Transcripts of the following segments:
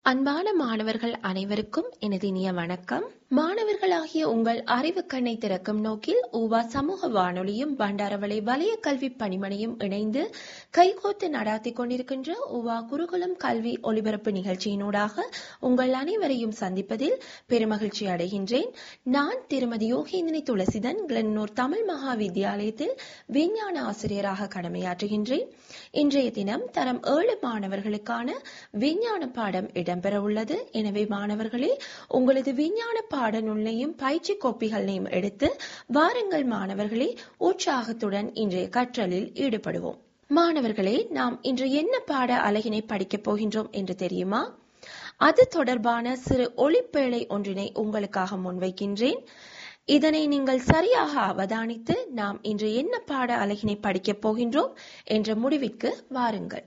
அன்பான மாணவர்கள் அனைவருக்கும் எனது இனிய வணக்கம். மாணவர்களாகிய உங்கள் அறிவு கண்ணை திறக்கும் நோக்கில் ஊவா சமூக வானொலியும் பண்டாரவளை வலய கல்வி பணிமனையும் இணைந்து கைகோத்து நடாத்தி கொண்டிருக்கின்ற ஊவா குருகுலம் கல்வி ஒலிபரப்பு நிகழ்ச்சியினூடாக உங்கள் அனைவரையும் சந்திப்பதில் பெருமகிழ்ச்சி அடைகின்றேன். நான் திருமதி யோகேந்தினி துளசிதன் கிளன்னூர் தமிழ் மகா வித்தியாலயத்தில் விஞ்ஞான ஆசிரியராக கடமையாற்றுகின்றேன். இன்றைய தினம் தரம் 7 மாணவர்களுக்கான விஞ்ஞான பாடம் இடம்பெற உள்ளது. எனவே மாணவர்களே, உங்களது விஞ்ஞான பாடநூலையும் பயிற்சி கோப்பிகளையும் எடுத்து வாருங்கள் மாணவர்களே, உற்சாகத்துடன் இன்றைய கற்றலில் ஈடுபடுவோம். மாணவர்களே, நாம் இன்று என்ன பாட அலகினை படிக்கப் போகின்றோம் என்று தெரியுமா? அது தொடர்பான சிறு ஒளிப்பேழை ஒன்றினை உங்களுக்காக முன்வைக்கின்றேன். இதனை நீங்கள் சரியாக அவதானித்து நாம் இன்று என்ன பாட அலகினை படிக்கப் போகின்றோம் என்ற முடிவிற்கு வாருங்கள்.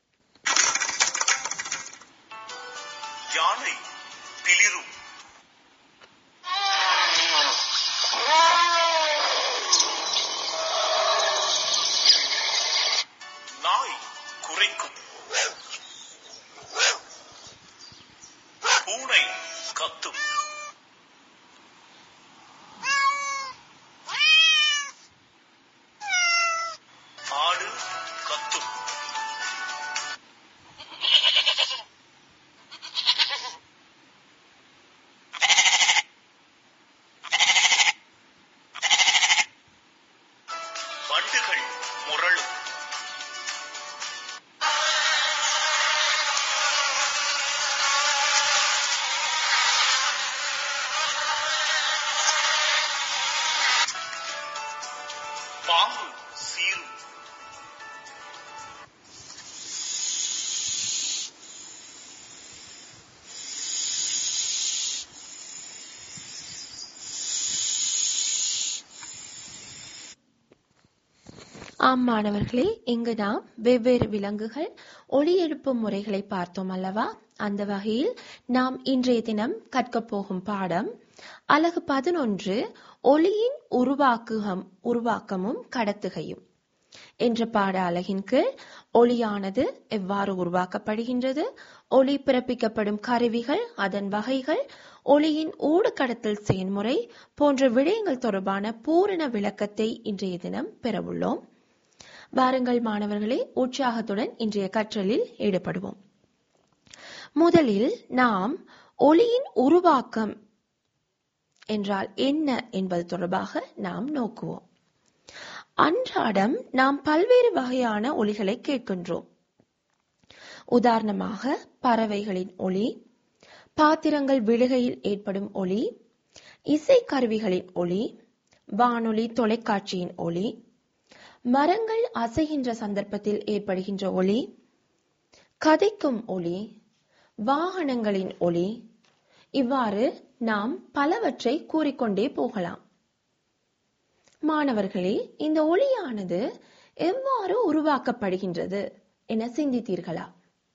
யானை பிளிரும், நாய் குரைக்கும், பூனை கத்தும், ஆடு கத்தும், வண்டுகள் முரளும், பாம்பு சீரும், ஆம் மாணவர்களே, இங்கு நாம் வெவ்வேறு விலங்குகள் ஒலி எழுப்பும் முறைகளை பார்த்தோம் அல்லவா? அந்த வகையில் நாம் இன்றைய தினம் கற்கப் போகும் பாடம் அலகு 11 ஒலியின் உருவாக்கமும் கடத்துகையும் என்ற பாட அலகின் கீழ் ஒலியானது எவ்வாறு உருவாக்கப்படுகின்றது, ஒலி பிறப்பிக்கப்படும் கருவிகள், அதன் வகைகள், ஒலியின் ஊடு கடத்தல் செயல்முறை போன்ற விடயங்கள் தொடர்பான பூரண விளக்கத்தை இன்றைய தினம் பெறவுள்ளோம். வாருங்கள் மாணவர்களே, உற்சாகத்துடன் இன்றைய கற்றலில் ஈடுபடுவோம். முதலில் நாம் ஒலியின் உருவாக்கம் என்றால் என்ன என்பது தொடர்பாக நாம் நோக்குவோம். அன்றாடம் நாம் பல்வேறு வகையான ஒலிகளை கேட்கின்றோம். உதாரணமாக பறவைகளின் ஒலி, பாத்திரங்கள் விழுகையில் ஏற்படும் ஒலி, இசைக்கருவிகளின் ஒலி, வானொலி தொலைக்காட்சியின் ஒலி, மரங்கள் அசைகின்ற சந்தர்ப்பத்தில் ஏற்படுகின்ற ஒலி, கதைக்கும் ஒலி, வாகனங்களின் ஒலி, இவ்வாறு நாம் பலவற்றை கூறிக்கொண்டே போகலாம். மாணவர்களே, இந்த ஒலியானது எவ்வாறு உருவாக்கப்படுகின்றது என சிந்தித்தீர்களா?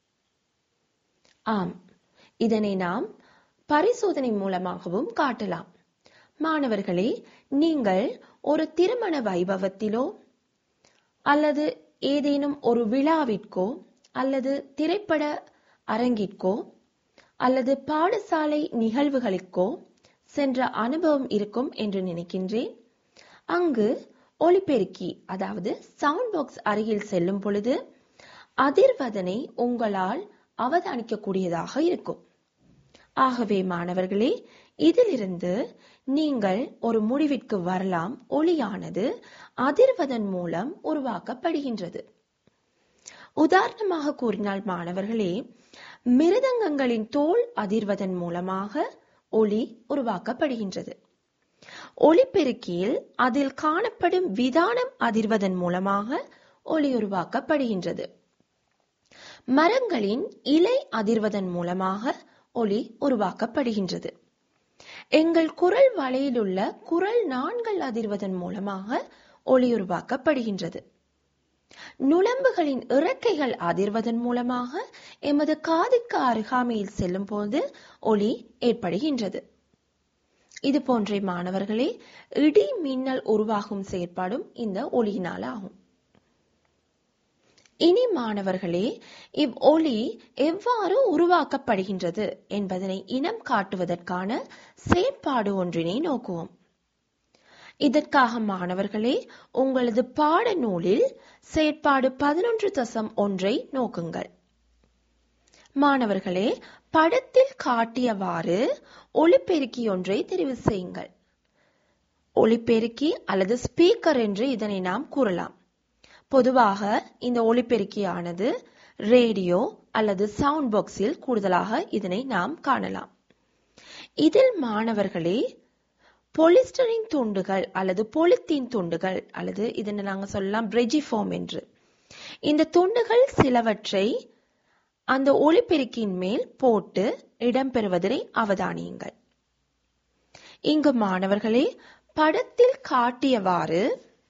ஆம், இதனை நாம் பரிசோதனை மூலமாகவும் காட்டலாம். மாணவர்களே, நீங்கள் ஒரு திருமண வைபவத்திலோ அல்லது ஏதேனும் ஒரு விழாவிற்கோ அல்லது திரைப்பட அரங்கிற்கோ அல்லது பாடசாலை நிகழ்வுகளுக்கோ சென்ற அனுபவம் இருக்கும் என்று நினைக்கின்றேன். அங்கு ஒலிபெருக்கி அதாவது சவுண்ட் பாக்ஸ் அருகில் செல்லும் பொழுது அதிர்வதனை உங்களால் அவதானிக்கக்கூடியதாக இருக்கும். ஆகவே மாணவர்களே, இதிலிருந்து நீங்கள் ஒரு முடிவிற்கு வரலாம். ஒலியானது அதிர்வதன் மூலம் உருவாக்கப்படுகின்றது. உதாரணமாக கூறினால் மாணவர்களே, மிருதங்கங்களின் தோல் அதிர்வதன் மூலமாக ஒலி உருவாக்கப்படுகின்றது. ஒலிபெருக்கியில் அதில் காணப்படும் விதானம் அதிர்வதன் மூலமாக ஒலி உருவாக்கப்படுகின்றது. மரங்களின் இலை அதிர்வதன் மூலமாக ஒலி உருவாக்கப்படுகின்றது. எங்கள் குரல் வளையிலுள்ள குரல் நாண்கள் அதிர்வதன் மூலமாக ஒலி உருவாக்கப்படுகின்றது. நுளம்புகளின் இறக்கைகள் அதிர்வதன் மூலமாக எமது காதுக்கு அருகாமையில் செல்லும் போது ஒலி ஏற்படுகின்றது. இது போன்றே மாணவர்களே, இடி மின்னல் உருவாகும் செயற்பாடும் இந்த ஒலியினால் ஆகும். இனி மாணவர்களே, இவ்வொலி எவ்வாறு உருவாக்கப்படுகின்றது என்பதனை இனம் காட்டுவதற்கான செயற்பாடு ஒன்றினை நோக்குவோம். இதற்காக மாணவர்களே, உங்களது பாடநூலில் செயற்பாடு 11.1 நோக்குங்கள். மாணவர்களே, படத்தில் காட்டியவாறு ஒலிபெருக்கி ஒன்றை தெரிவு செய்யுங்கள். ஒலிபெருக்கி அல்லது ஸ்பீக்கர் என்று இதனை நாம் கூறலாம். பொதுவாக இந்த ஒலிபெருக்கியானது ரேடியோ அல்லது சவுண்ட் பாக்ஸில் கூடுதலாக இதனை நாம் காணலாம். இதில் மாணவர்களே, பொலிஸ்டரின் துண்டுகள் அல்லது பொலித்தீன் துண்டுகள் அல்லது இதனை நாங்கள் சொல்லலாம் பிரெஜிஃபோம் என்று, இந்த துண்டுகள் சிலவற்றை அந்த ஒலிபெருக்கின் மேல் போட்டு இடம்பெறுவதை அவதானியுங்கள். இங்கு மாணவர்களே, படத்தில் காட்டியவாறு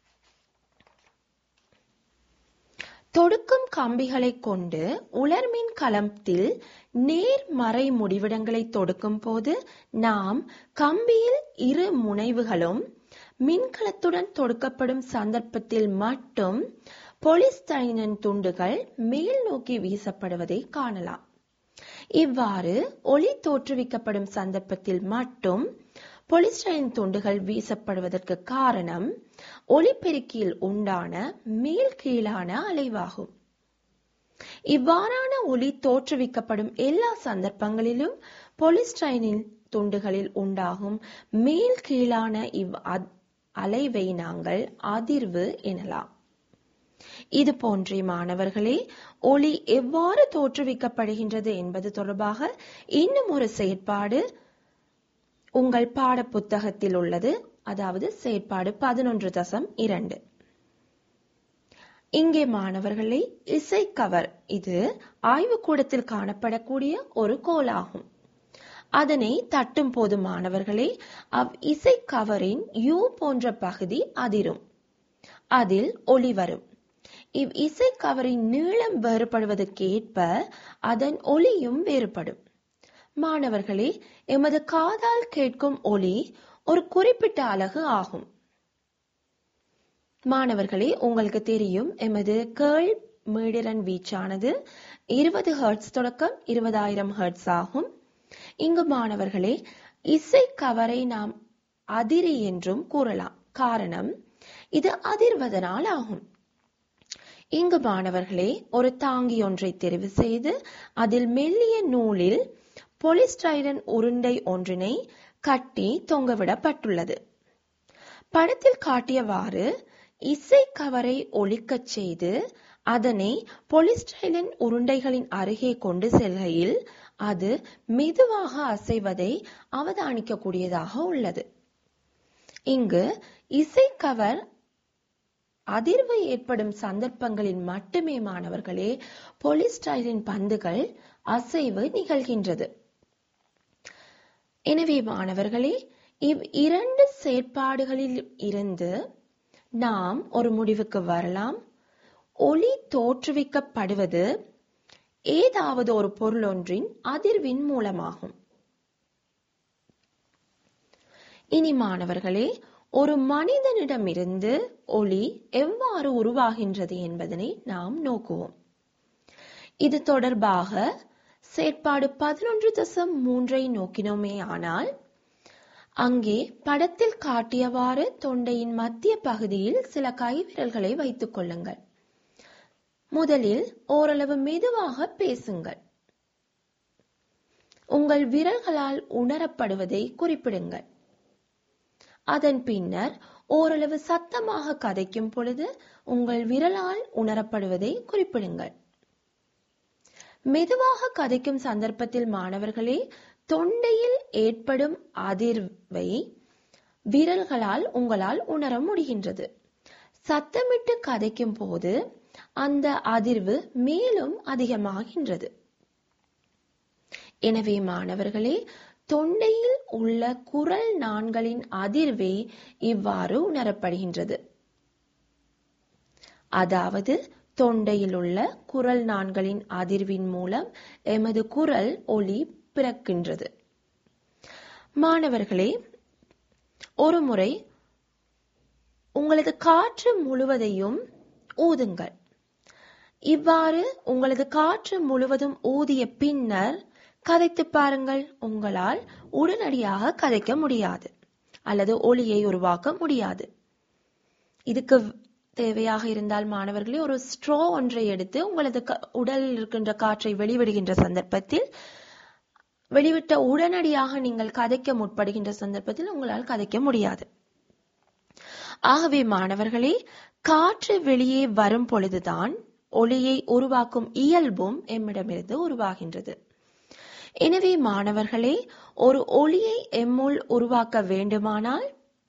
தொடுக்கும் கம்பிகளை கொண்டு உலர்மின் கலத்தில் நேர்மறை முடிவிடங்களை தொடுக்கும் போது நாம் கம்பியில் இரு முனைவுகளும் மின்கலத்துடன் தொடுக்கப்படும் சந்தர்ப்பத்தில் மட்டும் பொலிஸ்டைரின் துண்டுகள் மேல் நோக்கி வீசப்படுவதை காணலாம். இவ்வாறு ஒளி தோற்றுவிக்கப்படும் சந்தர்ப்பத்தில் மட்டும் பொலிஸ்டைரின் துண்டுகள் வீசப்படுவதற்கு காரணம் ஒலிபெருக்கியில் உண்டான மேல் கீழான அலைவாகும். இவ்வாறான ஒளி தோற்றுவிக்கப்படும் எல்லா சந்தர்ப்பங்களிலும் பொலிஸ்டைரின் துண்டுகளில் உண்டாகும் மேல் கீழான அலைவை நாங்கள் அதிர்வு எனலாம். இது போன்றே மாணவர்களே, ஒளி எவ்வாறு தோற்றுவிக்கப்படுகின்றது என்பது தொடர்பாக இன்னும் ஒரு செயற்பாடு உங்கள் பாட புத்தகத்தில் உள்ளது. அதாவது செயற்பாடு 11.2. இங்கே மாணவர்களே, இசைக்கவர், இது ஆய்வுக்கூடத்தில் காணப்படக்கூடிய ஒரு கோலாகும். அதனை தட்டும் போது மாணவர்களே, இசைக்கவரின் யூ போன்ற பகுதி அதிரும், அதில் ஒலி வரும். இவ் இசைக்கவரின் நீளம் வேறுபடுவதற்கேற்ப அதன் ஒலியும் வேறுபடும். மாணவர்களே, எமது காதால் கேட்கும் ஒலி ஒரு குறிப்பிட்ட அலகு ஆகும். மாணவர்களே, உங்களுக்கு தெரியும், எமது கேள் மீடிரன் வீச்சானது 20 ஹெர்ட்ஸ் தொடக்கம் 20,000 ஹெர்ட்ஸ் ஆகும். இங்கு மாணவர்களே, இசைக்கவரை நாம் அதிரி என்றும் கூறலாம். காரணம், இது அதிர்வதனால் ஆகும். இங்கு மாணவர்களே, ஒரு தாங்கி ஒன்றை தெரிவு செய்து அதில் மெல்லிய நூலில் பொலிஸ்டைரன் உருண்டை ஒன்றினை கட்டி தொங்கவிடப்பட்டுள்ளது. படத்தில் காட்டியவாறு இசைக்கவரை ஒலிக்கச் செய்து அதனை பொலிஸ்டைரன் உருண்டைகளின் அருகே கொண்டு செல்கையில் அது மெதுவாக அசைவதை அவதானிக்கக்கூடியதாக உள்ளது. இங்கு இசைக்கவர் அதிர்வு ஏற்படும் சந்தர்ப்பங்களில் மட்டுமே மாணவர்களே பொலிஸ்டைரின் பந்துகள் அசைவு நிகழ்கின்றது. எனவே மாணவர்களே, இவ் இரண்டு செயற்பாடுகளில் இருந்து நாம் ஒரு முடிவுக்கு வரலாம். ஒளி தோற்றுவிக்கப்படுவது ஏதாவது ஒரு பொருள் ஒன்றின் அதிர்வின் மூலமாகும். இனி மாணவர்களே, ஒரு மனிதனிடமிருந்து ஒளி எவ்வாறு உருவாகின்றது என்பதனை நாம் நோக்குவோம். இது தொடர்பாக செயற்பாடு 11.3 நோக்கினோமே ஆனால், அங்கே படத்தில் காட்டியவாறு தொண்டையின் மத்திய பகுதியில் சில கைவிரல்களை வைத்துக் கொள்ளுங்கள். முதலில் ஓரளவு மெதுவாக பேசுங்கள். உங்கள் விரல்களால் உணரப்படுவதை குறிப்பிடுங்கள். அதன் பின்னர் ஓரளவு சத்தமாக கதைக்கும் பொழுது உங்கள் விரலால் உணரப்படுவதை குறிப்பிடுங்கள். மெதுவாக கதைக்கும் சந்தர்ப்பத்தில் மாணவர்களே, தொண்டையில் ஏற்படும் அதிர்வை விரல்களால் உங்களால் உணர முடிகின்றது. சத்தமிட்டு கதைக்கும் போது அந்த அதிர்வு மேலும் அதிகமாகின்றது. எனவே மாணவர்களே, தொண்டையில் உள்ள குரல் நாண்களின் அதிர்வே இவ்வாறு உணரப்படுகின்றது. அதாவது தொண்டையில் உள்ள குரல் நாண்களின் அதிர்வின் மூலம் எமது குரல் ஒலி பிறக்கின்றது. மாணவர்களே, ஒரு முறை உங்களது காற்று முழுவதையும் ஊதுங்கள். இவ்வாறு உங்களது காற்று முழுவதும் ஊதிய பின்னர் கதைத்து பாருங்கள். உங்களால் உடனடியாக கதைக்க முடியாது அல்லது ஒலியை உருவாக்க முடியாது. இதுக்கு தேவையாக இருந்தால் மாணவர்களே ஒரு ஸ்ட்ரோ ஒன்றை எடுத்து உங்களது உடலில் இருக்கின்ற காற்றை வெளிவிடுகின்ற சந்தர்ப்பத்தில், வெளிவிட்ட உடனடியாக நீங்கள் கதைக்க முற்படுகின்ற சந்தர்ப்பத்தில் உங்களால் கதைக்க முடியாது. ஆகவே மாணவர்களே, காற்று வெளியே வரும் பொழுதுதான் ஒலியை உருவாக்கும் இயல்பும் எம்மிடமிருந்து உருவாகின்றது. எனவே மாணவர்களே, ஒரு ஒலியை எம்முள் உருவாக்க வேண்டுமானால்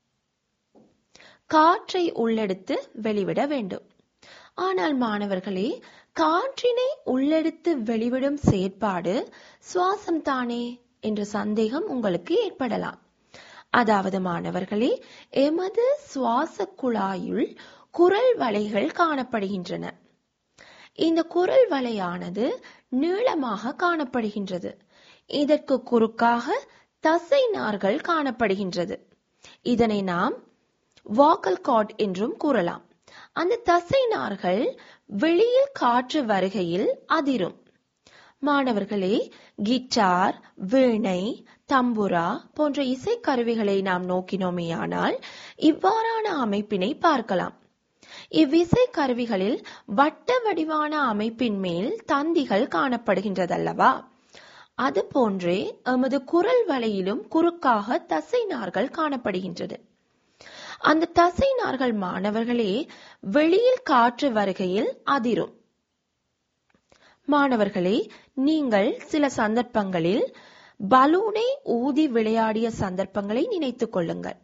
காற்றை உள்ளெடுத்து வெளிவிட வேண்டும். ஆனால் மாணவர்களே, காற்றினை உள்ளெடுத்து வெளிவிடும் செயற்பாடு சுவாசம் தானே என்ற சந்தேகம் உங்களுக்கு ஏற்படலாம். அதாவது மாணவர்களே, எமது சுவாச குழாயுள் குரல் வளைகள் காணப்படுகின்றன. இந்த குரல் வளையானது நீளமாக காணப்படுகின்றது. இதற்கு குறுக்காக தசை நார்கள் காணப்படுகின்றது. இதனை நாம் வாக்கல் கார்ட் என்றும் கூறலாம். அந்த தசை நார்கள் வெளியில் காற்று வருகையில் அதிரும். மாணவர்களே, கிட்டார், வீணை, தம்புரா போன்ற இசைக்கருவிகளை நாம் நோக்கினோமேயானால் இவ்வாறான அமைப்பினை பார்க்கலாம். இவ்விசை கருவிகளில் வட்ட வடிவான அமைப்பின் மேல் தந்திகள் காணப்படுகின்றதல்லவா? அது போன்றே எமது குரல் வளையிலும் குறுக்காக தசை நார்கள் காணப்படுகின்றது. அந்த தசை நார்கள் மாணவர்களே வெளியில் காற்று வருகையில் அதிரும். மாணவர்களே, நீங்கள் சில சந்தர்ப்பங்களில் பலூனை ஊதி விளையாடிய சந்தர்ப்பங்களை நினைத்துக் கொள்ளுங்கள்.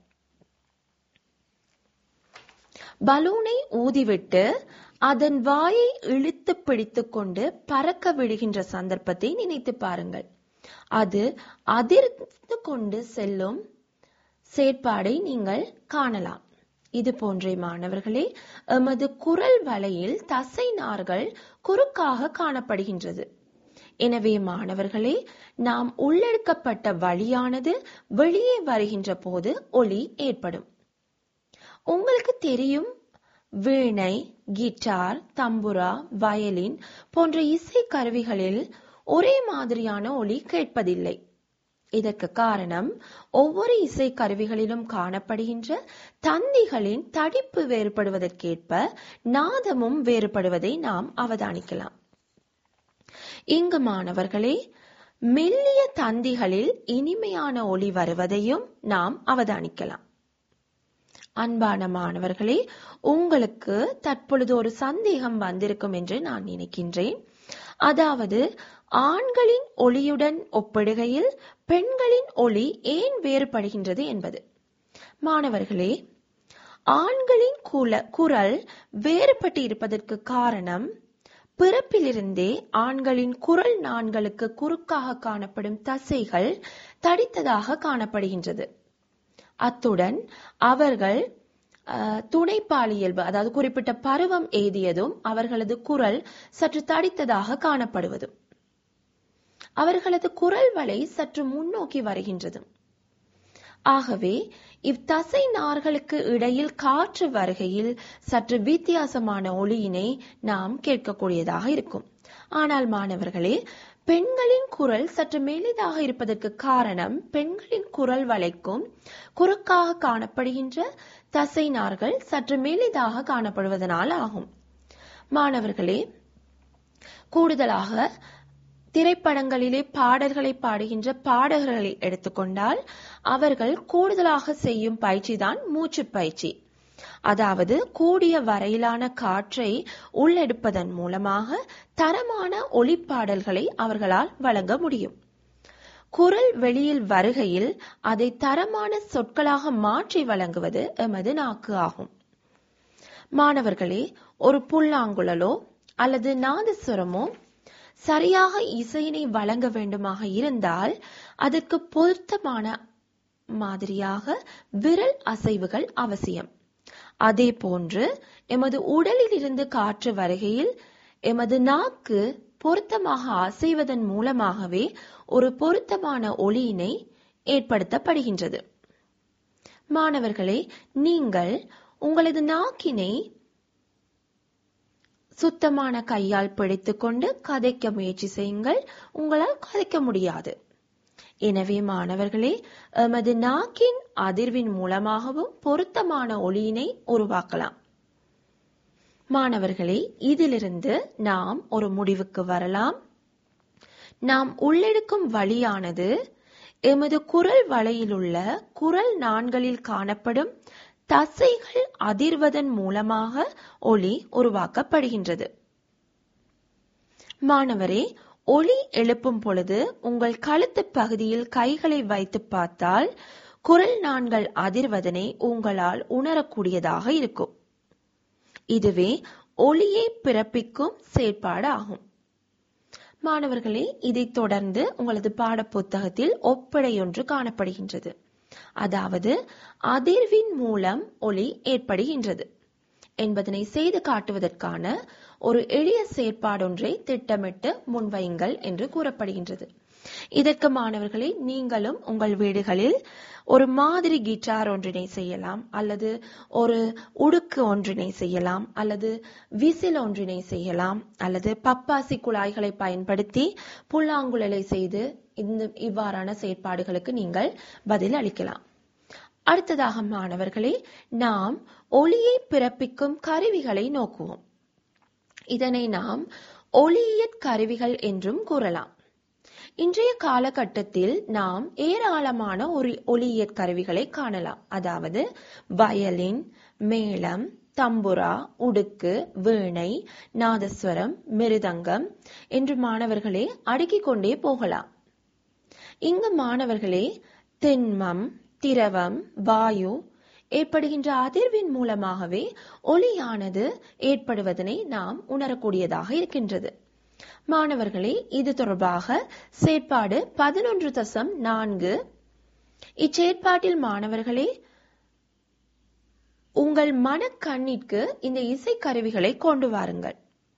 பலூனை ஊதிவிட்டு அதன் வாயை இழுத்து பிடித்துக் கொண்டு பறக்க விடுகின்ற சந்தர்ப்பத்தை நினைத்து பாருங்கள். அது அதிர்ந்து கொண்டு செல்லும் செயற்பாடை நீங்கள் காணலாம். இது போன்றே மாணவர்களே, எமது குரல் வளையில் தசை நார்கள் குறுக்காக காணப்படுகின்றது. எனவே மாணவர்களே, நாம் உள்ளெடுக்கப்பட்ட வழியானது வெளியே வருகின்ற போது ஒலி ஏற்படும். உங்களுக்கு தெரியும், வீணை, கிட்டார், தம்புரா, வயலின் போன்ற இசை கருவிகளில் ஒரே மாதிரியான ஒலி கேட்பதில்லை. இதற்கு காரணம் ஒவ்வொரு இசை கருவிகளிலும் காணப்படுகின்ற தந்திகளின் தடிப்பு வேறுபடுவதற்கேற்ப நாதமும் வேறுபடுவதை நாம் அவதானிக்கலாம். இங்கு மாணவர்களே, மெல்லிய தந்திகளில் இனிமையான ஒலி வருவதையும் நாம் அவதானிக்கலாம். அன்பான மாணவர்களே, உங்களுக்கு தற்பொழுது ஒரு சந்தேகம் வந்திருக்கும் என்று நான் நினைக்கின்றேன். அதாவது, ஆண்களின் ஒலியுடன் ஒப்பிடுகையில் பெண்களின் ஒலி ஏன் வேறுபடுகின்றது என்பது. மாணவர்களே, ஆண்களின் குரல் வேறுபட்டு இருப்பதற்கு காரணம் பிறப்பிலிருந்தே ஆண்களின் குரல் நாண்களுக்கு குறுக்காக காணப்படும் தசைகள் தடித்ததாக காணப்படுகின்றது. அத்துடன் அவர்கள் துணைப்பால் இயல்பு, அதாவது குறிப்பிட்ட பருவம் எய்தியதும் அவர்களது குரல் சற்று தடித்ததாக காணப்படுவதும், அவர்களது குரல் வளை சற்று முன்னோக்கி வருகின்றதும். ஆகவே இத்தசை நார்களுக்கு இடையில் காற்று வருகையில் சற்று வித்தியாசமான ஒலியினை நாம் கேட்கக்கூடியதாக இருக்கும். ஆனால் மாணவர்களே, பெண்களின் குரல் சற்று மெலிதாக இருப்பதற்கு காரணம் பெண்களின் குரல் வளைக்கும் குறுக்காக காணப்படுகின்ற தசை நார்கள் சற்று மெலிதாக காணப்படுவதனால் ஆகும். மாணவர்களே, கூடுதலாக திரைப்படங்களிலே பாடல்களை பாடுகின்ற பாடகர்களை எடுத்துக்கொண்டால் அவர்கள் கூடுதலாக செய்யும் பயிற்சிதான் மூச்சு பயிற்சி. அதாவது கூடிய வரையிலான காற்றை உள்ளெடுப்பதன் மூலமாக தரமான ஒலிப்பாடல்களை அவர்களால் வழங்க முடியும். குரல் வெளியில் வருகையில் அதை தரமான சொற்களாக மாற்றி வழங்குவது எமது நாக்கு ஆகும். மாணவர்களே, ஒரு புல்லாங்குழலோ அல்லது நாதஸ்வரமோ சரியாக இசையினை வழங்க வேண்டுமாக இருந்தால் அதற்கு பொருத்தமான மாதிரியாக விரல் அசைவுகள் அவசியம். அதே போன்று எமது உடலில் இருந்து காற்று வருகையில் எமது நாக்கு பொருத்தமாக அசைவதன் மூலமாகவே ஒரு பொருத்தமான ஒலியினை ஏற்படுத்தப்படுகின்றது. மாணவர்களே, நீங்கள் உங்களது நாக்கினை சுத்தமான கையால் பிடித்துக்கொண்டு கதைக்க முயற்சி செய்யுங்கள். உங்களால் கதைக்க முடியாது. எனவே மாணவர்களே, எமது நாக்கின் அதிர்வின் மூலமாகவும் பொருத்தமான ஒலியினை உருவாக்கலாம். மாணவர்களே, இதிலிருந்து நாம் ஒரு முடிவுக்கு வரலாம். நாம் உள்ளெடுக்கும் வழியானது எமது குரல் வளையிலுள்ள குரல் நாண்களில் காணப்படும் தசைகள் அதிர்வதன் மூலமாக ஒலி உருவாக்கப்படுகின்றது. மாணவரே, ஒலி எழுப்பும் பொழுது உங்கள் கழுத்து பகுதியில் கைகளை வைத்து பார்த்தால் குரல் நாண்கள் அதிர்வதனை உங்களால் உணரக்கூடியதாக இருக்கும். இதுவே ஒலியை பிறப்பிக்கும் செயற்பாடு ஆகும். மாணவர்களே, இதைத் தொடர்ந்து உங்களது பாட புத்தகத்தில் ஒப்படை ஒன்று காணப்படுகின்றது. அதாவது அதிர்வின் மூலம் ஒலி ஏற்படுகின்றது என்பதனை செய்து காட்டுவதற்கான ஒரு எளிய செயற்பாடொன்றை திட்டமிட்டு முன்வையுங்கள் என்று கூறப்படுகின்றது. இதற்கு மாணவர்களே, நீங்களும் உங்கள் வீடுகளில் ஒரு மாதிரி கிட்டார் ஒன்றினை செய்யலாம், அல்லது ஒரு உடுக்கு ஒன்றினை செய்யலாம், அல்லது விசில் ஒன்றினை செய்யலாம், அல்லது பப்பாசி குழாய்களை பயன்படுத்தி புல்லாங்குழலை செய்து இவ்வாறான செயற்பாடுகளுக்கு நீங்கள் பதில் அளிக்கலாம். அடுத்ததாக மாணவர்களே, நாம் ஒலியை பிறப்பிக்கும் கருவிகளை நோக்குவோம். இதனை நாம் ஒலியியற் கருவிகள் என்றும் கூறலாம். இன்றைய காலகட்டத்தில் நாம் ஏராளமான ஒலியியற் கருவிகளை காணலாம். அதாவது வயலின், மேளம், தம்புரா, உடுக்கு, வீணை, நாதஸ்வரம், மிருதங்கம் என்று மாணவர்களே அடுக்கிக் கொண்டே போகலாம். இங்கு மாணவர்களே திண்மம், திரவம், வாயு ஏற்படுகின்ற அதிர்வின் மூலமாகவே ஒலியானது ஏற்படுவதனை நாம் உணரக்கூடியதாக இருக்கின்றது. மாணவர்களே, இது தொடர்பாக செயற்பாடு 11.4 இச்செயற்பாட்டில் மாணவர்களே உங்கள் மனக்கண்ணிற்கு இந்த இசைக்கருவிகளை கொண்டு வாருங்கள்.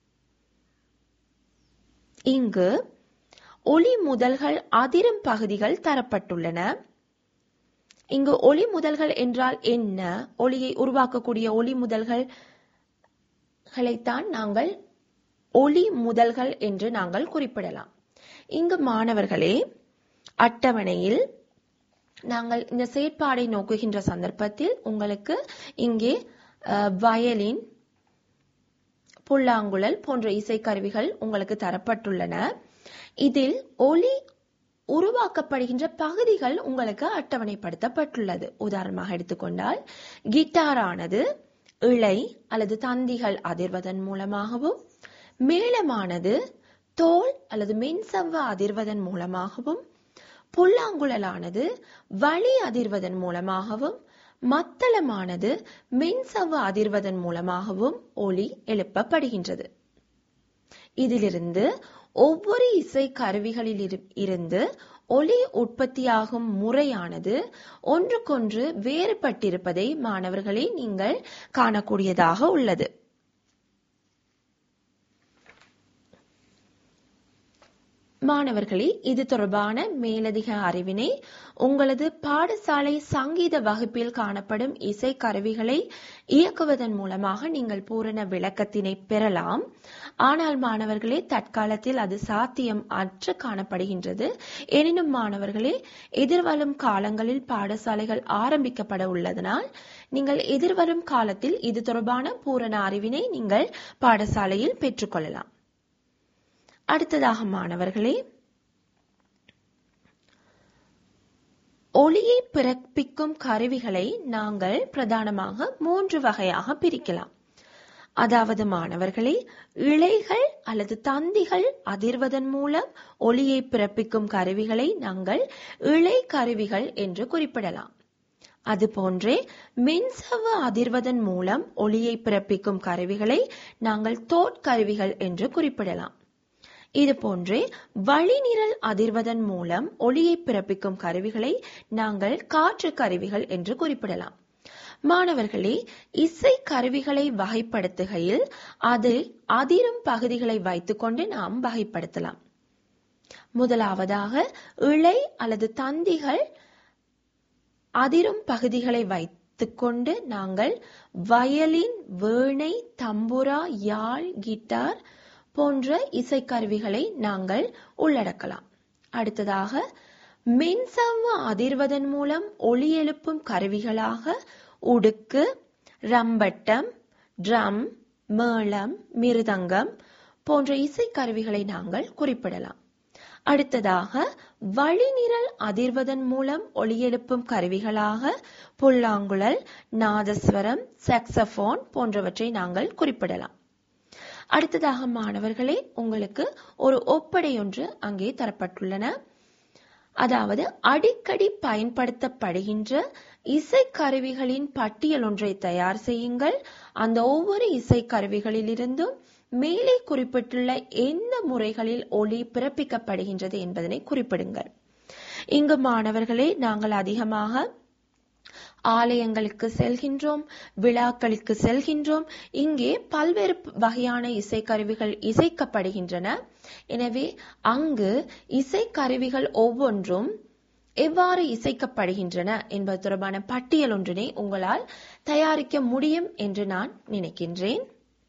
இங்கு ஒலி முதல்கள் அதிரும் பகுதிகள் தரப்பட்டுள்ளன. இங்கு ஒலி முதல்கள் என்றால் என்ன? ஒலியை உருவாக்கக்கூடிய ஒலி முதல்களைத்தான் நாங்கள் ஒலி முதல்கள் என்று நாங்கள் குறிப்பிடலாம். இங்கு மாணவர்களே அட்டவணையில் நாங்கள் இந்த செயற்பாடை நோக்குகின்ற சந்தர்ப்பத்தில் உங்களுக்கு இங்கே வயலின், புல்லாங்குழல் போன்ற இசைக்கருவிகள் உங்களுக்கு தரப்பட்டுள்ளன. இதில் ஒலி உருவாக்கப்படுகின்ற பகுதிகள் உங்களுக்கு அட்டவணைப்படுத்தப்பட்டுள்ளது. உதாரணமாக எடுத்துக்கொண்டால் கிட்டாரானது இழை அல்லது தந்திகள் அதிர்வதன் மூலமாகவும், மேளமானது தோல் அல்லது மென்சவ்வு அதிர்வதன் மூலமாகவும், புல்லாங்குழலானது வளி அதிர்வதன் மூலமாகவும், மத்தளமானது மென்சவ்வு அதிர்வதன் மூலமாகவும் ஒலி எழுப்பப்படுகின்றது. இதிலிருந்து ஒவ்வொரு இசை கருவிகளில் இருந்து ஒலி உற்பத்தியாகும் முறையானது ஒன்றுக்கொன்று வேறுபட்டிருப்பதை மாணவர்களே நீங்கள் காணக்கூடியதாக உள்ளது. மாணவர்களே, இது தொடர்பான மேலதிக அறிவினை உங்களது பாடசாலை சங்கீத வகுப்பில் காணப்படும் இசை கருவிகளை இயக்குவதன் மூலமாக நீங்கள் பூரண விளக்கத்தினை பெறலாம். ஆனால் மாணவர்களே, தற்காலத்தில் அது சாத்தியம் அற்று காணப்படுகின்றது. எனினும் மாணவர்களே, எதிர்வரும் காலங்களில் பாடசாலைகள் ஆரம்பிக்கப்பட உள்ளதனால் நீங்கள் எதிர்வரும் காலத்தில் இது தொடர்பான பூரண அறிவினை நீங்கள் பாடசாலையில் பெற்றுக்கொள்ளலாம். அடுத்ததாக மாணவர்களே, ஒலியை பிறப்பிக்கும் கருவிகளை நாங்கள் பிரதானமாக 3 வகையாக பிரிக்கலாம். அதாவது மாணவர்களே, இழைகள் அல்லது தந்திகள் அதிர்வதன் மூலம் ஒலியை பிறப்பிக்கும் கருவிகளை நாங்கள் இழை கருவிகள் என்று குறிப்பிடலாம். அதுபோன்றே மின்சவ்வு அதிர்வதன் மூலம் ஒலியை பிறப்பிக்கும் கருவிகளை நாங்கள் தோற்கருவிகள் என்று குறிப்பிடலாம். இதுபோன்றே வளிநிரல் அதிர்வதன் மூலம் ஒலியை பிறப்பிக்கும் கருவிகளை நாங்கள் காற்று கருவிகள் என்று குறிப்பிடலாம். மாணவர்களே, இசை கருவிகளை வகைப்படுத்துகையில் அது அதிரும் பகுதிகளை வைத்துக்கொண்டு நாம் வகைப்படுத்தலாம். முதலாவதாக இழை அல்லது தந்திகள் அதிரும் பகுதிகளை வைத்து வைத்துக்கொண்டு நாங்கள் வயலின், வீணை, தம்புரா, யாழ், கிட்டார் போன்ற இசைக்கருவிகளை நாங்கள் உள்ளடக்கலாம். அடுத்ததாக மின்சவ்வு அதிர்வதன் மூலம் ஒலி எழுப்பும் கருவிகளாக உடுக்கு, ரம்பட்டம், ட்ரம், மேளம், மிருதங்கம் போன்ற இசைக்கருவிகளை நாங்கள் குறிப்பிடலாம். அடுத்ததாக வளிநிரல் அதிர்வதன் மூலம் ஒலி எழுப்பும் கருவிகளாக புல்லாங்குழல், நாதஸ்வரம், சாக்ஸபோன் போன்றவற்றை நாங்கள் குறிப்பிடலாம். அடுத்ததாக மாணவர்களே, உங்களுக்கு ஒரு ஒப்படை ஒன்று அங்கே தரப்பட்டுள்ளன. அதாவது அடிக்கடி பயன்படுத்தப்படுகின்ற இசைக்கருவிகளின் பட்டியல் ஒன்றை தயார் செய்யுங்கள். அந்த ஒவ்வொரு இசைக்கருவிகளிலிருந்தும் மேலே குறிப்பிட்டுள்ள எந்த முறைகளில் ஒலி பிறப்பிக்கப்படுகின்றது என்பதனை குறிப்பிடுங்கள். இங்கு மாணவர்களே, நாங்கள் அதிகமாக ஆலயங்களுக்கு செல்கின்றோம், விழாக்களுக்கு செல்கின்றோம். இங்கே பல்வேறு வகையான இசைக்கருவிகள் இசைக்கப்படுகின்றன. எனவே அங்கு இசைக்கருவிகள் ஒவ்வொன்றும் எவ்வாறு இசைக்கப்படுகின்றன என்பது தொடர்பான பட்டியல் ஒன்றினை உங்களால் தயாரிக்க முடியும் என்று நான் நினைக்கின்றேன்.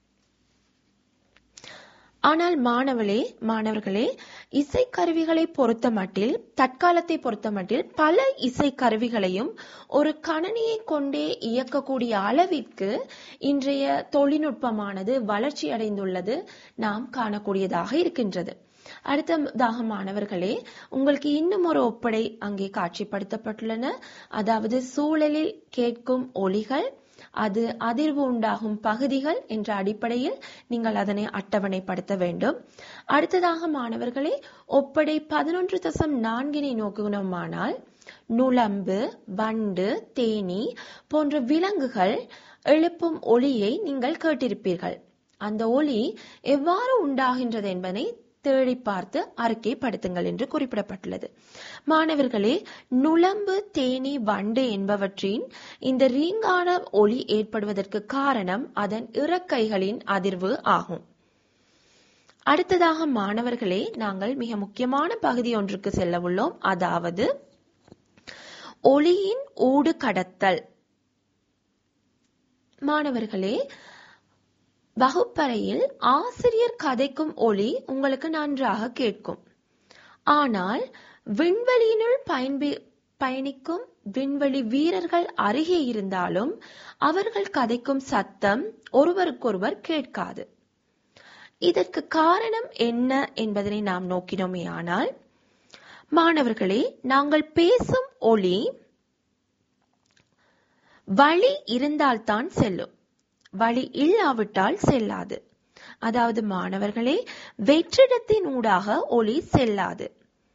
ஆனால் மாணவர்களே, இசைக்கருவிகளை பொறுத்தமட்டில், தற்காலத்தை பொறுத்தமட்டில் பல இசைக்கருவிகளையும் ஒரு கணனியை கொண்டே இயக்கக்கூடிய அளவிற்கு இன்றைய தொழில்நுட்பமானது வளர்ச்சி அடைந்துள்ளது நாம் காணக்கூடியதாக இருக்கின்றது. அடுத்ததாக மாணவர்களே, உங்களுக்கு இன்னும் ஒரு ஒப்படை அங்கே காட்சிப்படுத்தப்பட்டுள்ளன. அதாவது சூழலில் கேட்கும் ஒலிகள், அது அதிர்வு உண்டாகும் பகுதிகள் என்ற அடிப்படையில் நீங்கள் அதனை அட்டவணைப்படுத்த வேண்டும். அடுத்ததாக மாணவர்களே, ஒப்படை 11.4 நோக்குனோமானால் நுளம்பு, வண்டு, தேனீ போன்ற விலங்குகள் எழுப்பும் ஒலியை நீங்கள் கேட்டிருப்பீர்கள். அந்த ஒலி எவ்வாறு உண்டாகின்றது என்பதை தேடி பார்த்து அறிக்கைப்படுத்துங்கள் என்று குறிப்பிடப்பட்டுள்ளது. மாணவர்களே, நுளம்பு, தேனீ, வண்டு என்பவற்றின் இந்த ரீங்கான ஒலி ஏற்படுவதற்கு காரணம் அதன் இறக்கைகளின் அதிர்வு ஆகும். அடுத்ததாக மாணவர்களே, நாங்கள் மிக முக்கியமான பகுதி ஒன்றுக்கு செல்ல உள்ளோம். அதாவது ஒலியின் ஊடு கடத்தல். மாணவர்களே, வகுப்பறையில் ஆசிரியர் கதைக்கும் ஒலி உங்களுக்கு நன்றாக கேட்கும். ஆனால் விண்வெளியினுள் பயணிக்கும் விண்வெளி வீரர்கள் அருகே இருந்தாலும் அவர்கள் கதைக்கும் சத்தம் ஒருவருக்கொருவர் கேட்காது. இதற்கு காரணம் என்ன என்பதனை நாம் நோக்கினோமே ஆனால், மாணவர்களே, நாங்கள் பேசும் ஒலி வழி இருந்தால்தான் செல்லும், வழி இல்லாவிட்டால் செல்லாது. அதாவது மாணவர்களே, வெற்றிடத்தின் ஊடாக ஒலி செல்லாது.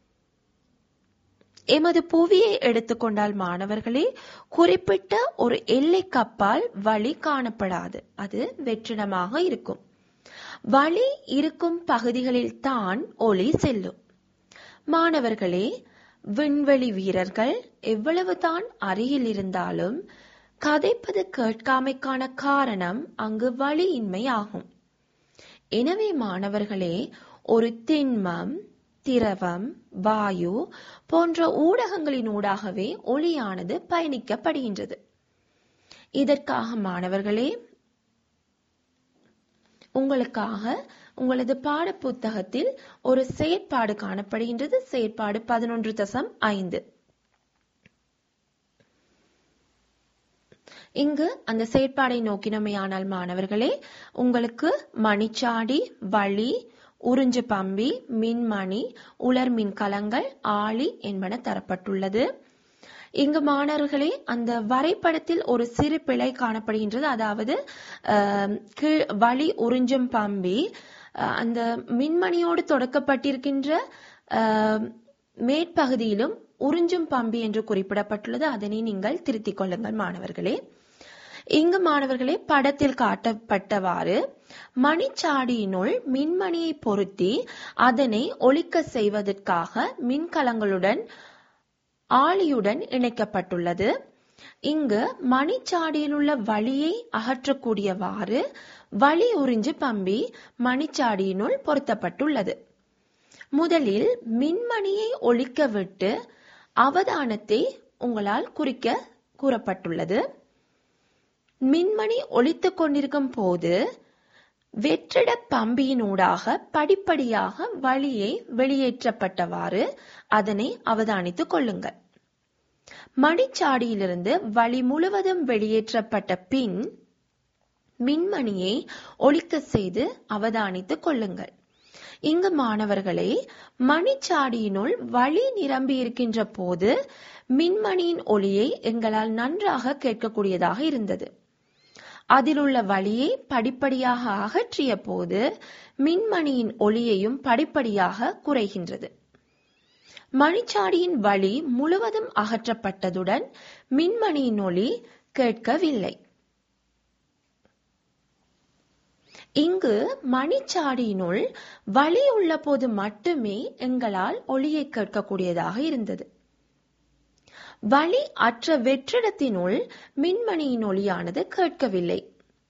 எமது புவியை எடுத்துக்கொண்டால் மாணவர்களே, குறிப்பிட்ட ஒரு எல்லைக்கப்பால் வழி காணப்படாது, அது வெற்றிடமாக இருக்கும். வழி இருக்கும் பகுதிகளில் தான் ஒலி செல்லும். மாணவர்களே, விண்வெளி வீரர்கள் எவ்வளவுதான் அருகில் இருந்தாலும் கதைப்பது கேட்காமைக்கான காரணம் அங்கு வழியின்மை ஆகும். எனவே மாணவர்களே, ஒரு திண்மம், திரவம், வாயு போன்ற ஊடகங்களின் ஊடாகவே ஒலியானது பயணிக்கப்படுகின்றது. இதற்காக மாணவர்களே, உங்களுக்காக உங்களது பாட புத்தகத்தில் ஒரு செயற்பாடு காணப்படுகின்றது. செயற்பாடு 11.5. இங்கு அந்த செயற்பாடை நோக்கினமையானால் மாணவர்களே, உங்களுக்கு மணிச்சாடி, வளி, உறிஞ்சு பம்பி, மின்மணி, உலர் மின்கலங்கள், ஆளி என்பன தரப்பட்டுள்ளது. இங்கு மாணவர்களே, அந்த வரைபடத்தில் ஒரு சிறு பிழை காணப்படுகின்றது. அதாவது வளி உறிஞ்சும் பம்பி அந்த மின்மணியோடு தொடக்கப்பட்டிருக்கின்ற மேற்பகுதியிலும் உறிஞ்சும் பம்பி என்று குறிப்பிடப்பட்டுள்ளது. அதனை நீங்கள் திருத்திக் கொள்ளுங்கள் மாணவர்களே. இங்கு மாணவர்களே, படத்தில் காட்டப்பட்டவாறு மணிச்சாடியினுள் மின்மணியை பொருத்தி அதனை ஒலிக்க செய்வதற்காக மின்கலங்களுடன் ஆளியுடன் இணைக்கப்பட்டுள்ளது. இங்கு மணிச்சாடியில் உள்ள வளியை அகற்றக்கூடியவாறு வளி உறிஞ்சு பம்பி மணிச்சாடியினுள் பொருத்தப்பட்டுள்ளது. முதலில் மின்மணியை ஒலிக்க விட்டு அவதானத்தை உங்களால் குறிக்க கூறப்பட்டுள்ளது. மின்மணி ஒலித்துக் கொண்டிருக்கும் போது வெற்றிட பம்பியினூடாக படிப்படியாக வழியை வெளியேற்றப்பட்டவாறு அதனை அவதானித்துக் கொள்ளுங்கள். மணிச்சாடியிலிருந்து வழி முழுவதும் வெளியேற்றப்பட்ட பின் மின்மணியை ஒலிக்க செய்து அவதானித்துக் கொள்ளுங்கள். இங்கு மாணவர்களே, மணிச்சாடியினுள் வழி நிரம்பி இருக்கின்ற போது மின்மணியின் ஒலியை எங்களால் நன்றாக கேட்கக்கூடியதாக இருந்தது. அதிலுள்ள வழியை படிப்படியாக அகற்றிய போது மின்மணியின் ஒலியையும் படிப்படியாக குறைகின்றது. மணிச்சாடியின் வழி முழுவதும் அகற்றப்பட்டதுடன் மின்மணியின் ஒலி கேட்கவில்லை. இங்கு மணிச்சாடியினுள் வழி உள்ள போது மட்டுமே எங்களால் ஒலியை கேட்கக்கூடியதாக இருந்தது. வழி அற்ற வெற்றிடத்தினுள் மின்மணியின் ஒலியானது கேட்கவில்லை.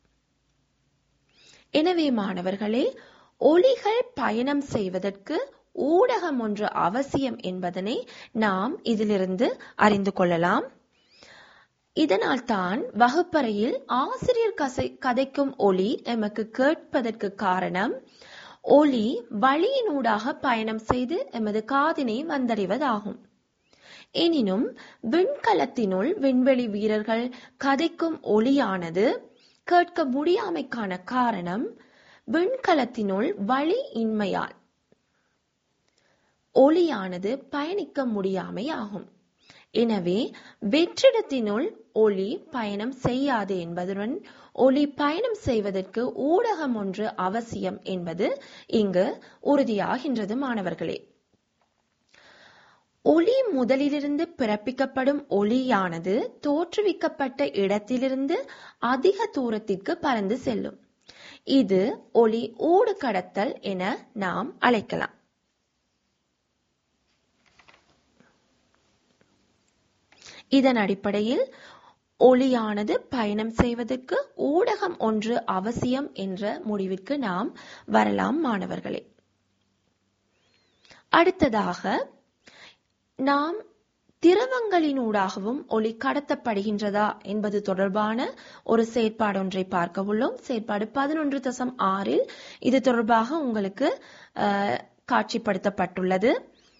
எனவே மாணவர்களே, ஒலிகள் பயணம் செய்வதற்கு ஊடகம் ஒன்று அவசியம் என்பதனை நாம் இதிலிருந்து அறிந்து கொள்ளலாம். இதனால் தான் வகுப்பறையில் ஆசிரியர் கதைக்கும் ஒலி எமக்கு கேட்பதற்கு காரணம், ஒலி வழியினூடாக பயணம் செய்து எமது காதினை வந்தடைவதாகும். எனினும் விண்கலத்தினுள் விண்வெளி வீரர்கள் கதைக்கும் ஒலியானது கேட்க முடியாமைக்கான காரணம் விண்கலத்தினுள் வழி இன்மையால் ஒலியானது பயணிக்க முடியாமை ஆகும். எனவே வெற்றிடத்தினுள் ஒலி பயணம் செய்யாது என்பதுடன் ஒலி பயணம் செய்வதற்கு ஊடகம் ஒன்று அவசியம் என்பது இங்கு உறுதியாகின்றது மாணவர்களே. ஒலி முதலிலிருந்து பிறப்பிக்கப்படும் ஒலியானது தோற்றுவிக்கப்பட்ட இடத்திலிருந்து அதிக தூரத்திற்கு பறந்து செல்லும். இது ஒலி ஊடு கடத்தல் என நாம் அழைக்கலாம். இதன் அடிப்படையில் ஒலியானது பயணம் செய்வதற்கு ஊடகம் ஒன்று அவசியம் என்ற முடிவிற்கு நாம் வரலாம் மாணவர்களே. அடுத்ததாக நாம் திரவங்களினூடாகவும் ஒலி கடத்தப்படுகின்றதா என்பது தொடர்பான ஒரு செயற்பாடு ஒன்றை பார்க்க உள்ளோம். செயற்பாடு 11.6 இது தொடர்பாக உங்களுக்கு காட்சிப்படுத்தப்பட்டுள்ளது.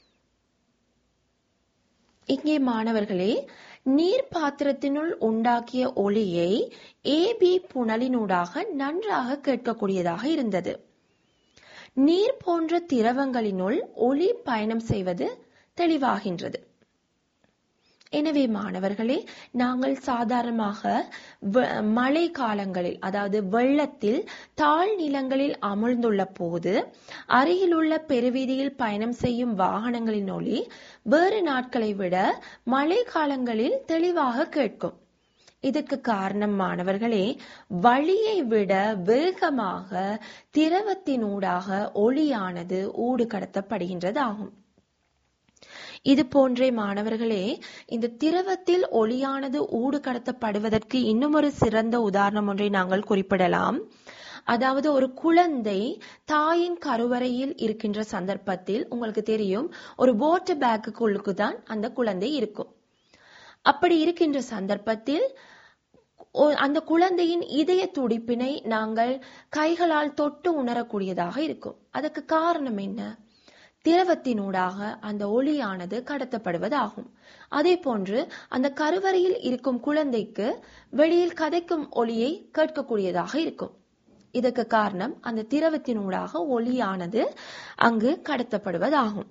இங்கே மாணவர்களே, நீர் பாத்திரத்தினுள் உண்டாக்கிய ஒலியை ஏபி புனலினூடாக நன்றாக கேட்கக்கூடியதாக இருந்தது. நீர் போன்ற திரவங்களினுள் ஒலி பயணம் செய்வது தெளிவாகின்றது. எனவே மாணவர்களே, நாங்கள் சாதாரணமாக மழை காலங்களில், அதாவது வெள்ளத்தில் தாழ்நிலங்களில் அமர்ந்துள்ள போது அருகிலுள்ள பெருவீதியில் பயணம் செய்யும் வாகனங்களின் ஒலி வேறு நாட்களை விட மழை காலங்களில் தெளிவாக கேட்கும். இதற்கு காரணம் மாணவர்களே, வழியை விட வேகமாக திரவத்தினூடாக ஒலியானது ஊடு கடத்தப்படுகின்றதாகும். இது போன்றே மாணவர்களே, இந்த திரவத்தில் ஒலியானது ஊடு கடத்தப்படுவதற்கு இன்னும் ஒரு சிறந்த உதாரணம் ஒன்றை நாங்கள் குறிப்பிடலாம். அதாவது ஒரு குழந்தை தாயின் கருவறையில் இருக்கின்ற சந்தர்ப்பத்தில் உங்களுக்கு தெரியும், ஒரு வாட்டர் பேக்குள்ளுக்கு தான் அந்த குழந்தை இருக்கும். அப்படி இருக்கின்ற சந்தர்ப்பத்தில் அந்த குழந்தையின் இதய துடிப்பினை நாங்கள் கைகளால் தொட்டு உணரக்கூடியதாக இருக்கும். அதற்கு காரணம் என்ன? திரவத்தினூடாக அந்த ஒலியானது கடத்தப்படுவதாகும். அதே போன்று அந்த கருவறையில் இருக்கும் குழந்தைக்கு வெளியில் கதைக்கும் ஒலியை கேட்கக்கூடியதாக இருக்கும். இதற்கு காரணம் அந்த திரவத்தினூடாக ஒலியானது அங்கு கடத்தப்படுவதாகும்.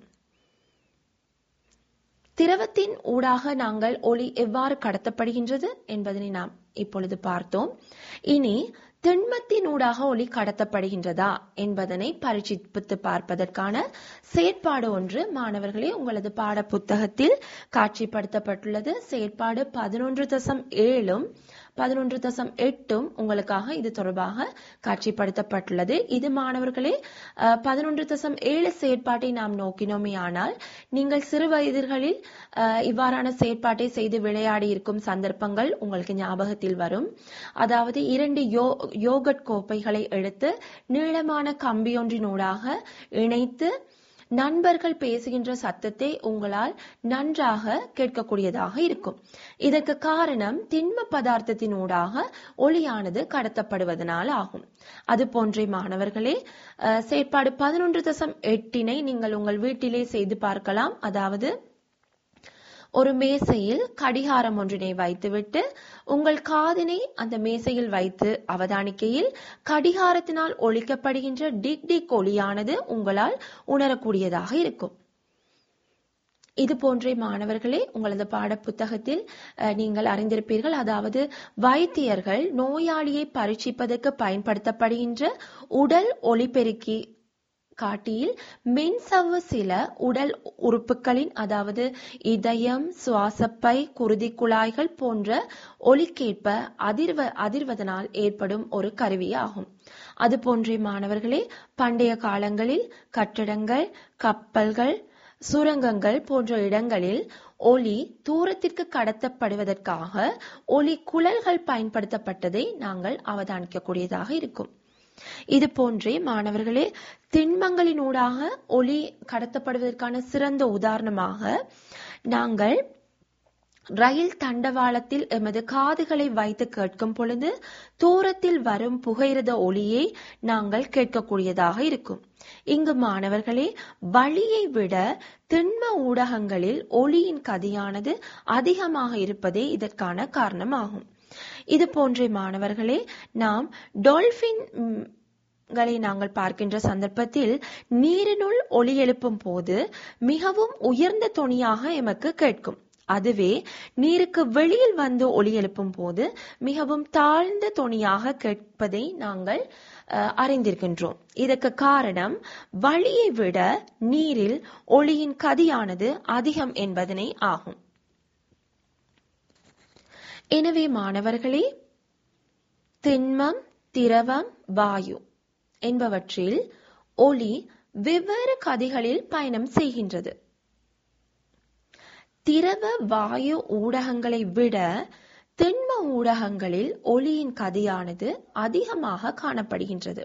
திரவத்தின் ஊடாக நாங்கள் ஒலி எவ்வாறு கடத்தப்படுகின்றது என்பதனை நாம் இப்பொழுது பார்த்தோம். இனி திண்மத்தினூடாக ஒலி கடத்தப்படுகின்றதா என்பதனை பரீட்சித்து பார்ப்பதற்கான செயற்பாடு ஒன்று மாணவர்களே உங்களது பாட புத்தகத்தில் காட்சிப்படுத்தப்பட்டுள்ளது. செயற்பாடு 11.7 11.8 உங்களுக்காக இது தொடர்பாக காட்சிப்படுத்தப்பட்டுள்ளது. இது மாணவர்களே 11.7 செயற்பாட்டை நாம் நோக்கினோமே ஆனால், நீங்கள் சிறு வயதிகளில் இவ்வாறான செயற்பாட்டை செய்து விளையாடி இருக்கும் சந்தர்ப்பங்கள் உங்களுக்கு ஞாபகத்தில் வரும். அதாவது 2 யோகட் கோப்பைகளை எடுத்து நீளமான கம்பியொன்றினூடாக இணைத்து நண்பர்கள் பேசுகின்ற சத்தத்தை உங்களால் நன்றாக கேட்கக்கூடியதாக இருக்கும். இதற்கு காரணம் திண்ம பதார்த்தத்தினூடாக ஒளியானது கடத்தப்படுவதனால் ஆகும். அது போன்றே மாணவர்களே, செயற்பாடு 11.8 நீங்கள் உங்கள் வீட்டிலே செய்து பார்க்கலாம். அதாவது ஒரு மேசையில் கடிகாரம் ஒன்றினை வைத்துவிட்டு உங்கள் காதினை அந்த மேசையில் வைத்து அவதானிக்கையில் கடிகாரத்தினால் ஒலிக்கப்படுகின்ற டிக் டிக் ஒலியானது உங்களால் உணரக்கூடியதாக இருக்கும். இது போன்றே மாணவர்களே, உங்களது பாட புத்தகத்தில் நீங்கள் அறிந்திருப்பீர்கள். அதாவது வைத்தியர்கள் நோயாளியை பரீட்சிப்பதற்கு பயன்படுத்தப்படுகின்ற உடல் ஒலிபெருக்கி காட்டியில் மின்சவ்வு சில உடல் உறுப்புகளின், அதாவது இதயம், சுவாசப்பை, குருதி குழாய்கள் போன்ற ஒலிக்கேற்ப அதிர்வதனால் ஏற்படும் ஒரு கருவியாகும். அது போன்றே மாணவர்களே, பண்டைய காலங்களில் கட்டடங்கள், கப்பல்கள், சுரங்கங்கள் போன்ற இடங்களில் ஒலி தூரத்திற்கு கடத்தப்படுவதற்காக ஒலி குழல்கள் பயன்படுத்தப்பட்டதை நாங்கள் அவதானிக்கக்கூடியதாக இருக்கும். இது போன்றே மாணவர்களே, திண்மங்களினூடாக ஒலி கடத்தப்படுவதற்கான சிறந்த உதாரணமாக நாங்கள் ரயில் தண்டவாளத்தில் எமது காதுகளை வைத்து கேட்கும் பொழுது தூரத்தில் வரும் புகையிரத ஒலியை நாங்கள் கேட்கக்கூடியதாக இருக்கும். இங்கு மாணவர்களே, வழியை விட திண்ம ஊடகங்களில் ஒலியின் கதியானது அதிகமாக இருப்பதே இதற்கான காரணமாகும். இது போன்றே மாணவர்களே, நாம் டால்பின்களை நாங்கள் பார்க்கின்ற சந்தர்ப்பத்தில் நீரினுள் ஒலி எழுப்பும் போது மிகவும் உயர்ந்த தொனியாக எமக்கு கேட்கும். அதுவே நீருக்கு வெளியில் வந்து ஒலி எழுப்பும் போது மிகவும் தாழ்ந்த தொனியாக கேட்பதை நாங்கள் அறிந்திருக்கின்றோம். இதற்கு காரணம் வழியை விட நீரில் ஒலியின் கதியானது அதிகம் என்பதனை ஆகும். எனவே மாணவர்களே, திண்மம், திரவம், வாயு என்பவற்றில் ஒலி வெவ்வேறு கதிகளில் பயணம் செய்கின்றது. திரவ வாயு ஊடகங்களை விட திண்ம ஊடகங்களில் ஒலியின் கதியானது அதிகமாக காணப்படுகின்றது.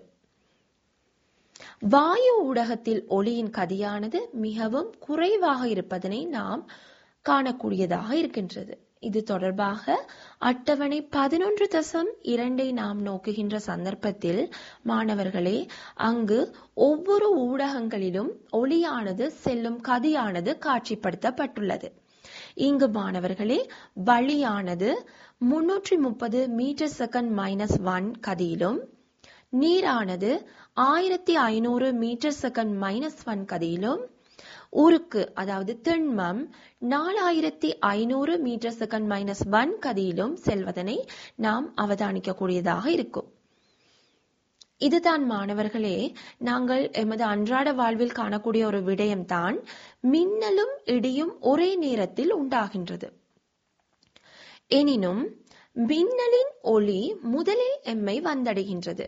வாயு ஊடகத்தில் ஒலியின் கதியானது மிகவும் குறைவாக இருப்பதனை நாம் காணக்கூடியதாக இருக்கின்றது. இது தொடர்பாக அட்டவணை 11.2 நாம் நோக்குகின்ற சந்தர்ப்பத்தில் மாணவர்களே, அங்கு ஒவ்வொரு ஊடகங்களிலும் ஒலியானது செல்லும் கதியானது காட்சிப்படுத்தப்பட்டுள்ளது. இங்கு மாணவர்களே, வளியானது 330 மீட்டர்/செகண்ட்-1 கதியிலும், நீரானது 1500 மீட்டர்/செகண்ட்-1 கதியிலும், உருக்கு அதாவது திண்மம் 4500 மீட்டர்/செகண்ட்-1 கதியிலும் செல்வதனை நாம் அவதானிக்கக்கூடியதாக இருக்கும். இதுதான் மாணவர்களே, நாங்கள் எமது அன்றாட வாழ்வில் காணக்கூடிய ஒரு விடயம்தான் மின்னலும் இடியும் ஒரே நேரத்தில் உண்டாகின்றது. எனினும் மின்னலின் ஒலி முதலில் எம்மை வந்தடைகின்றது.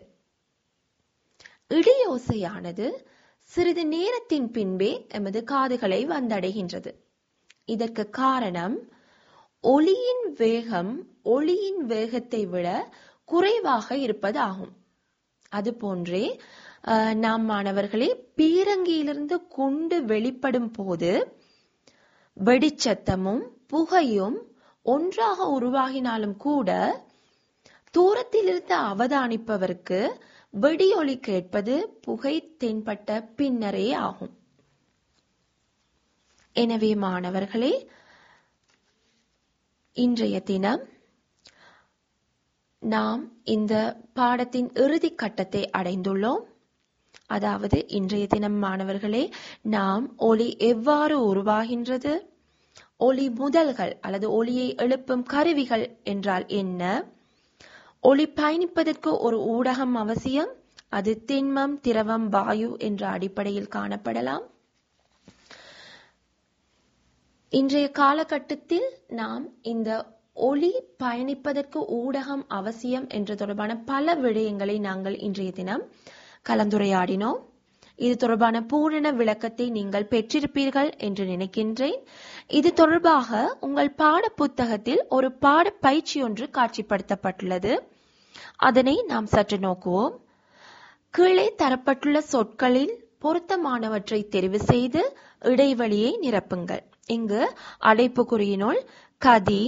இடியோசையானது சிறிது நேரத்தின் பின்பே எமது காதுகளை வந்தடைகின்றது. இதற்கு காரணம் ஒலியின் வேகம் ஒளியின் வேகத்தை விட குறைவாக இருப்பதாகும். அதுபோன்றே நாம் மாணவர்களே, பீரங்கியிலிருந்து குண்டு வெளிப்படும் போது வெடிச்சத்தமும் புகையும் ஒன்றாக உருவாகினாலும் கூட தூரத்திலிருந்து அவதானிப்பவருக்கு வெடியொலி கேட்பது புகை தென்பட்ட பின்னரே ஆகும். எனவே மாணவர்களே, இன்றைய தினம் நாம் இந்த பாடத்தின் இறுதி கட்டத்தை அடைந்துள்ளோம். அதாவது இன்றைய தினம் மாணவர்களே, நாம் ஒலி எவ்வாறு உருவாகின்றது, ஒலி முதல்கள் அல்லது ஒலியை எழுப்பும் கருவிகள் என்றால் என்ன, ஒலி பயணிப்பதற்கு ஒரு ஊடகம் அவசியம், அது திண்மம், திரவம், வாயு என்ற அடிப்படையில் காணப்படலாம். இன்றைய காலகட்டத்தில் நாம் இந்த ஒலி பயணிப்பதற்கு ஊடகம் அவசியம் என்ற தொடர்பான பல விடயங்களை நாங்கள் இன்றைய தினம் கலந்துரையாடினோம். இது தொடர்பான பூரண விளக்கத்தை நீங்கள் பெற்றிருப்பீர்கள் என்று நினைக்கின்றேன். இது தொடர்பாக உங்கள் பாட புத்தகத்தில் ஒரு பாட பயிற்சி ஒன்று காட்சிப்படுத்தப்பட்டுள்ளது. அதனை நாம் சற்று நோக்குவோம். கீழே தரப்பட்டுள்ள சொற்களில் பொருத்தமானவற்றை தெரிவு செய்து இடைவெளியை நிரப்புங்கள். இங்கு அடைப்புக்குறியினுள் கதி,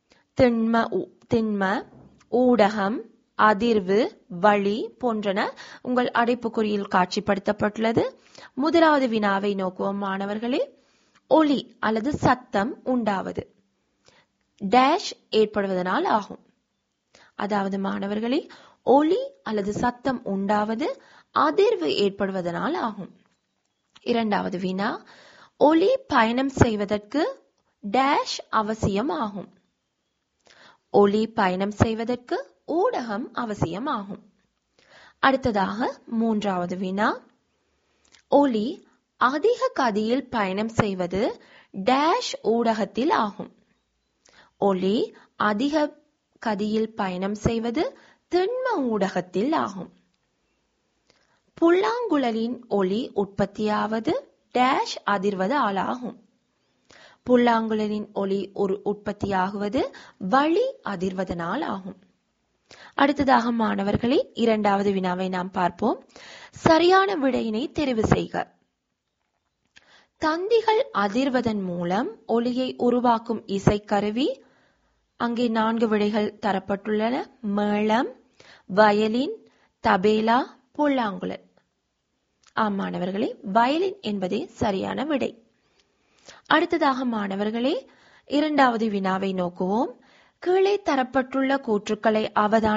திண்ம, ஊடகம், அதிர்வு, வழி போன்றன உங்கள் அடைப்புக்குறியில் காட்சிப்படுத்தப்பட்டுள்ளது. முதலாவது வினாவை நோக்குவோம் மாணவர்களே. ஒலி அல்லது சத்தம் உண்டாவது டேஷ் ஏற்படுவதனால் ஆகும். அதாவது மாணவர்களே, ஒலி அல்லது சத்தம் உண்டாவது அதிர்வு ஏற்படுவதனால் ஆகும். இரண்டாவது வினா, ஒலி பயணம் செய்வதற்கு டேஷ் அவசியம் ஆகும். ஒலி பயணம் செய்வதற்கு ஊடகம் அவசியம் ஆகும். அடுத்ததாக மூன்றாவது வினா, ஒலி அதிக கதியில் பயணம் செய்வது டேஷ் ஊடகத்தில் ஆகும். ஒலி அதிக கதியில் பயணம் செய்வது திண்ம ஊடகத்தில் ஆகும். புல்லாங்குழலின் ஒலி உற்பத்தியாவது டேஷ் அதிர்வதால் ஆகும். புல்லாங்குழலின் ஒலி உற்பத்தியாகுவது வழி அதிர்வதனால் ஆகும். அடுத்ததாக மாணவர்களே, இரண்டாவது வினாவை நாம் பார்ப்போம். சரியான விடையினை தெரிவு செய்க. தந்திகள் அதிர்வதன் மூலம் ஒலியை உருவாக்கும் இசைக்கருவி. அங்கே 4 விடைகள் தரப்பட்டுள்ளன. மேளம், வயலின், தபேலா, புல்லாங்குழல். ஆம் மாணவர்களே, வயலின் என்பதே சரியான விடை. அடுத்ததாக மாணவர்களே, இரண்டாவது வினாவை நோக்குவோம். கீழே தரப்பட்டுள்ள கூற்றுக்களை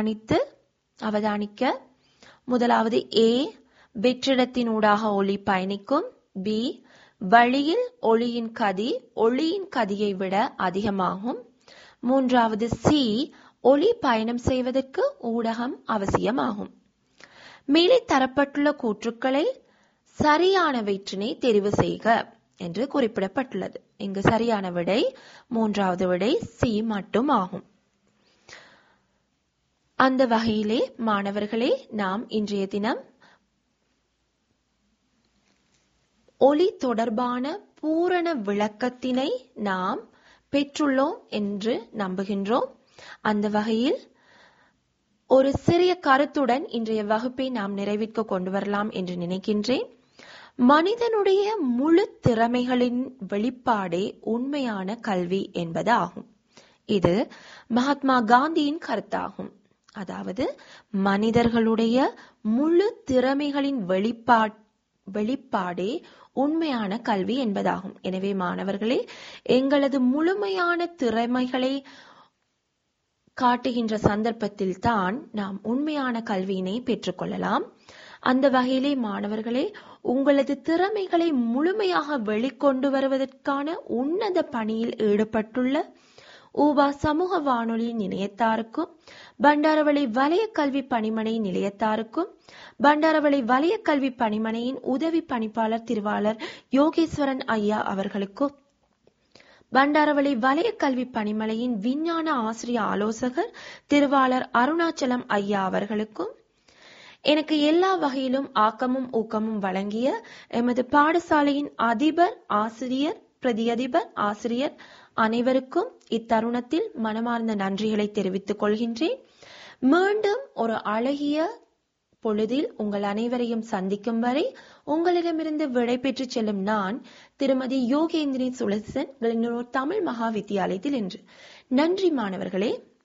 அவதானிக்க. முதலாவது ஏ, வெற்றிடத்தினூடாக ஒளி பயணிக்கும். பி, வழியில் ஒளியின் கதி ஒளியின் கதியை விட அதிகமாகும். மூன்றாவது சி, ஒளி பயணம் செய்வதற்கு ஊடகம் அவசியமாகும். மேலே தரப்பட்டுள்ள கூற்றுக்களை சரியானவற்றினை தெரிவு செய்க என்று குறிப்பிடப்பட்டுள்ளது. இங்கு சரியான விடை மூன்றாவது விடை சி மட்டும் ஆகும். அந்த வகையிலே மாணவர்களே, நாம் இன்றைய தினம் ஒலி தொடர்பான பூரண விளக்கத்தினை நாம் பெற்றுள்ளோம் என்று நம்புகின்றோம். அந்த வகையில் ஒரு சிறிய கருத்துடன் இன்றைய வகுப்பை நாம் நிறைவிற்கு கொண்டு வரலாம் என்று நினைக்கின்றேன். மனிதனுடைய முழு திறமைகளின் வெளிப்பாடே உண்மையான கல்வி என்பது ஆகும். இது மகாத்மா காந்தியின் கருத்தாகும். அதாவது மனிதர்களுடைய முழு திறமைகளின் வெளிப்பாடே உண்மையான கல்வி என்பதாகும். எனவே மாணவர்களே, எங்களது முழுமையான திறமைகளை காட்டுகின்ற சந்தர்ப்பத்தில் தான் நாம் உண்மையான கல்வியினை பெற்றுக்கொள்ளலாம். அந்த வகையிலே மாணவர்களே, உங்களது திறமைகளை முழுமையாக வெளிக்கொண்டு வருவதற்கான உன்னத பணியில் ஈடுபட்டுள்ள ஊவா சமூக வானொலி நிலையத்தாருக்கும், பண்டாரவளை வலய கல்வி பணிமனை நிலையத்தாருக்கும், பண்டாரவளை வலய கல்வி பணிமனையின் உதவி பணிப்பாளர் திருவாளர் யோகேஸ்வரன் ஐயா அவர்களுக்கும், பண்டாரவளை வலய கல்வி பணிமனையின் விஞ்ஞான ஆசிரிய ஆலோசகர் திருவாளர் அருணாச்சலம் ஐயா அவர்களுக்கும், எனக்கு எல்லா வகையிலும் ஆக்கமும் ஊக்கமும் வழங்கிய எமது பாடசாலையின் அதிபர், ஆசிரியர், பிரதியதிபர், ஆசிரியர் அனைவருக்கும் இத்தருணத்தில் மனமார்ந்த நன்றிகளை தெரிவித்துக் கொள்கின்றேன். மீண்டும் ஒரு அழகிய பொழுதில் உங்கள் அனைவரையும் சந்திக்கும் வரை உங்களிடமிருந்து விடைபெற்று செல்லும் நான் திருமதி யோகேந்திரி சுலசன், தமிழ் மகா வித்தியாலயத்தில் என்று. நன்றி மாணவர்களே.